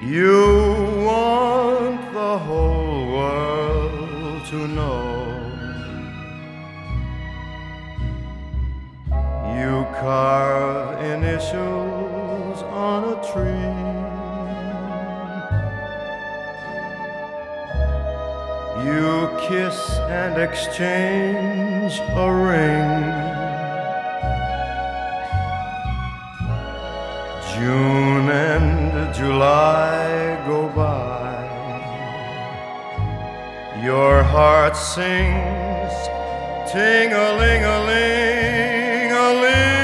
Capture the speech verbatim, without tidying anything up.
You want the whole world to know. You carve initials on a tree. You kiss and exchange a ring. June and July go by. Your heart sings ting-a-ling-a-ling-a-ling.